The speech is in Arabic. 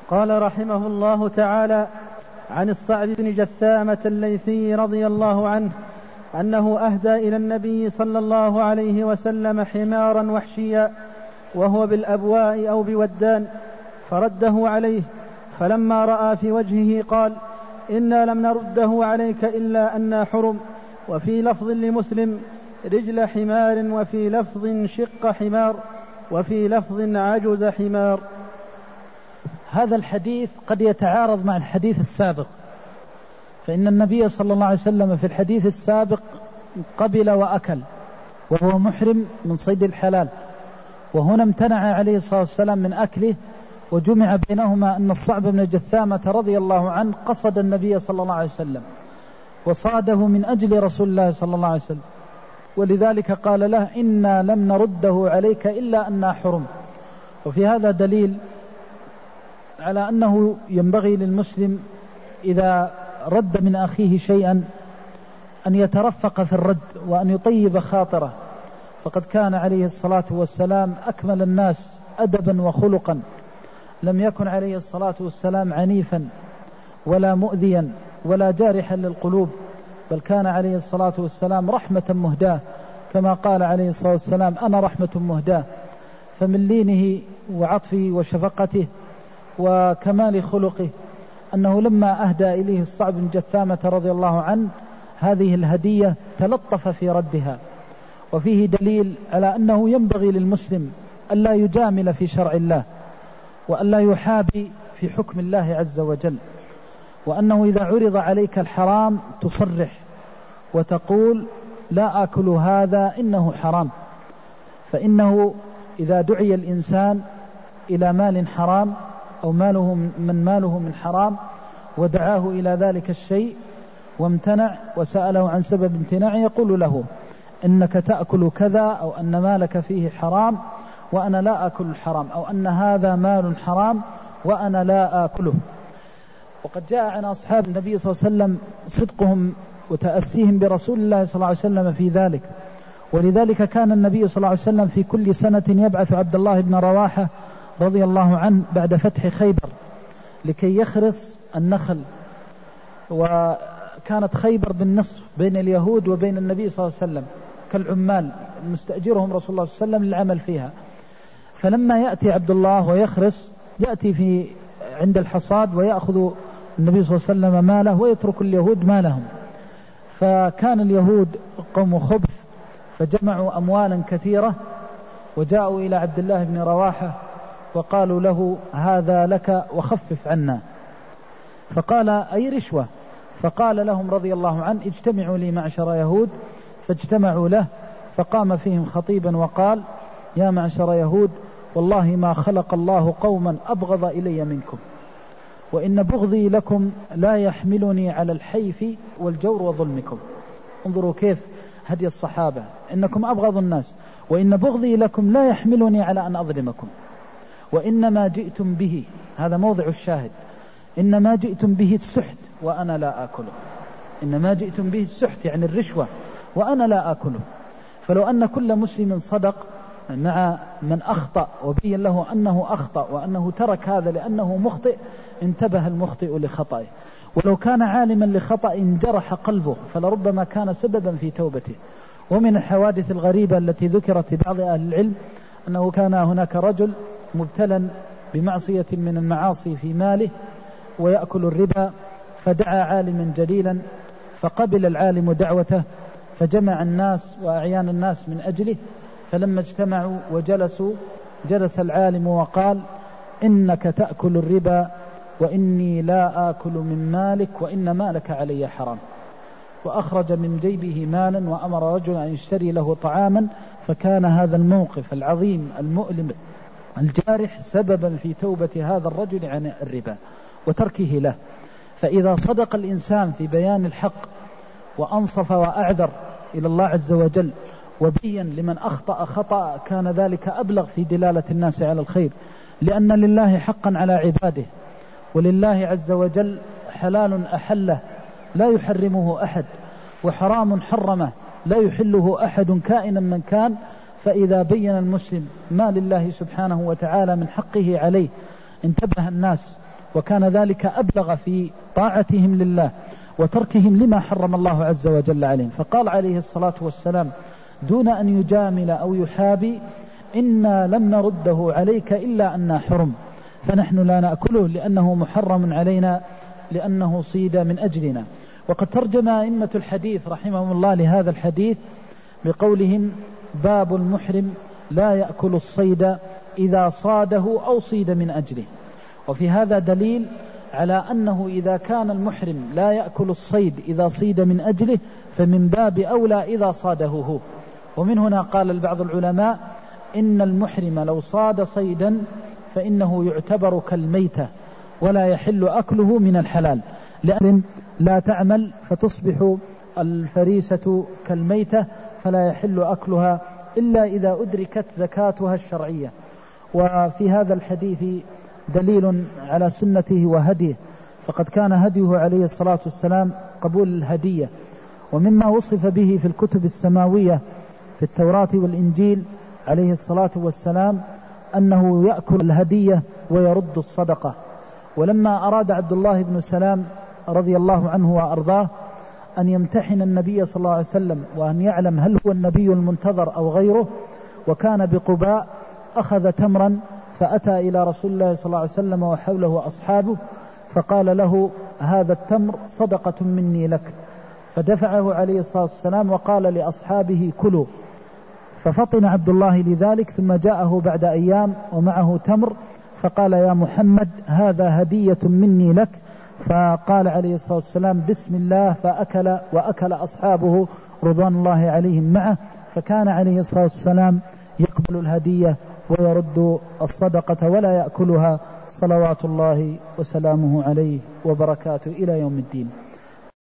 قال رحمه الله تعالى: عن الصعب بن جثامة الليثي رضي الله عنه أنه أهدى إلى النبي صلى الله عليه وسلم حمارا وحشيا وهو بالأبواء أو بودان، فرده عليه، فلما رأى في وجهه قال: إنا لم نرده عليك إلا أنا حرم. وفي لفظ لمسلم: رجل حمار، وفي لفظ شق حمار، وفي لفظ عجز حمار. هذا الحديث قد يتعارض مع الحديث السابق، فإن النبي صلى الله عليه وسلم في الحديث السابق قبل وأكل وهو محرم من صيد الحلال، وهنا امتنع عليه الصلاة والسلام من أكله، وجمع بينهما أن الصعب بن جثامة رضي الله عنه قصد النبي صلى الله عليه وسلم وصاده من أجل رسول الله صلى الله عليه وسلم، ولذلك قال له: إنا لم نرده عليك إلا أننا حرم. وفي هذا دليل على أنه ينبغي للمسلم إذا رد من أخيه شيئا أن يترفق في الرد وأن يطيب خاطره، فقد كان عليه الصلاة والسلام أكمل الناس أدبا وخلقا، لم يكن عليه الصلاة والسلام عنيفا ولا مؤذيا ولا جارحا للقلوب، بل كان عليه الصلاة والسلام رحمة مهداة، كما قال عليه الصلاة والسلام: أنا رحمة مهداة. فمن لينه وعطفه وشفقته وكمال خلقه أنه لما أهدى إليه الصعب بن جثامة رضي الله عنه هذه الهدية تلطف في ردها. وفيه دليل على أنه ينبغي للمسلم ألا يجامل في شرع الله، وألا يحابي في حكم الله عز وجل، وأنه إذا عرض عليك الحرام تصرح وتقول: لا آكل هذا إنه حرام. فإنه إذا دعي الإنسان إلى مال حرام أو ماله من حرام ودعاه إلى ذلك الشيء وامتنع وسأله عن سبب امتناعه، يقول له: إنك تأكل كذا، أو أن مالك فيه حرام وأنا لا أكل الحرام، أو أن هذا مال حرام وأنا لا آكله. وقد جاء عن أصحاب النبي صلى الله عليه وسلم صدقهم وتأسيهم برسول الله صلى الله عليه وسلم في ذلك، ولذلك كان النبي صلى الله عليه وسلم في كل سنة يبعث عبد الله بن رواحة رضي الله عنه بعد فتح خيبر لكي يخرس النخل، وكانت خيبر بالنصف بين اليهود وبين النبي صلى الله عليه وسلم كالعمال مستأجرهم رسول الله صلى الله عليه وسلم للعمل فيها. فلما يأتي عبد الله ويخرس يأتي عند الحصاد ويأخذ النبي صلى الله عليه وسلم ماله ويترك اليهود مالهم. فكان اليهود قوم خبث، فجمعوا أموالا كثيرة وجاءوا إلى عبد الله بن رواحة وقالوا له: هذا لك وخفف عنا. فقال: أي رشوة؟ فقال لهم رضي الله عنه: اجتمعوا لي معشر يهود. فاجتمعوا له، فقام فيهم خطيبا وقال: يا معشر يهود، والله ما خلق الله قوما أبغض إلي منكم، وإن بغضي لكم لا يحملني على الحيف والجور وظلمكم. انظروا كيف هدي الصحابة: إنكم أبغض الناس، وإن بغضي لكم لا يحملني على أن أظلمكم، وإنما جئتم به، هذا موضع الشاهد، إنما جئتم به السحت وأنا لا آكله. إنما جئتم به السحت يعني الرشوة وأنا لا آكله. فلو أن كل مسلم صدق مع من أخطأ وبين له أنه أخطأ وأنه ترك هذا لأنه مخطئ، انتبه المخطئ لخطئه، ولو كان عالما لخطأ جرح قلبه فلربما كان سببا في توبته. ومن الحوادث الغريبة التي ذكرت بعض أهل العلم أنه كان هناك رجل مبتلا بمعصية من المعاصي في ماله ويأكل الربا، فدعا عالما جليلا فقبل العالم دعوته، فجمع الناس وأعيان الناس من أجله. فلما اجتمعوا وجلسوا جلس العالم وقال: إنك تأكل الربا وإني لا آكل من مالك، وإن مالك علي حرام. وأخرج من جيبه مالا وأمر رجلا أن يشتري له طعاما، فكان هذا الموقف العظيم المؤلم الجارح سببا في توبة هذا الرجل عن الربا وتركه له. فإذا صدق الإنسان في بيان الحق وأنصف وأعذر إلى الله عز وجل وبين لمن أخطأ خطأ، كان ذلك أبلغ في دلالة الناس على الخير، لأن لله حقا على عباده، ولله عز وجل حلال أحله لا يحرمه أحد، وحرام حرمه لا يحله أحد كائنا من كان. فإذا بين المسلم ما لله سبحانه وتعالى من حقه عليه انتبه الناس وكان ذلك أبلغ في طاعتهم لله وتركهم لما حرم الله عز وجل عليهم. فقال عليه الصلاة والسلام دون أن يجامل أو يحابي: إنا لم نرده عليك إلا أننا حرم، فنحن لا نأكله لأنه محرم علينا لأنه صيد من أجلنا. وقد ترجم أئمة الحديث رحمهم الله لهذا الحديث بقولهم: باب المحرم لا يأكل الصيد إذا صاده أو صيد من أجله. وفي هذا دليل على أنه إذا كان المحرم لا يأكل الصيد إذا صيد من أجله فمن باب أولى إذا صاده هو. ومن هنا قال البعض العلماء إن المحرم لو صاد صيدا فإنه يعتبر كالميتة ولا يحل أكله من الحلال، لأن لا تعمل فتصبح الفريسة كالميتة فلا يحل أكلها إلا إذا أدركت زكاتها الشرعية. وفي هذا الحديث دليل على سنته وهديه، فقد كان هديه عليه الصلاة والسلام قبول الهدية. ومما وصف به في الكتب السماوية في التوراة والإنجيل عليه الصلاة والسلام أنه يأكل الهدية ويرد الصدقة. ولما أراد عبد الله بن سلام رضي الله عنه وأرضاه أن يمتحن النبي صلى الله عليه وسلم وأن يعلم هل هو النبي المنتظر أو غيره، وكان بقباء، أخذ تمرا فأتى إلى رسول الله صلى الله عليه وسلم وحوله أصحابه فقال له: هذا التمر صدقة مني لك. فدفعه عليه الصلاة والسلام وقال لأصحابه: كلوا. ففطن عبد الله لذلك، ثم جاءه بعد أيام ومعه تمر فقال: يا محمد هذا هدية مني لك. فقال عليه الصلاة والسلام: بسم الله، فأكل وأكل أصحابه رضوان الله عليهم معه. فكان عليه الصلاة والسلام يقبل الهدية ويرد الصدقة ولا يأكلها صلوات الله وسلامه عليه وبركاته إلى يوم الدين.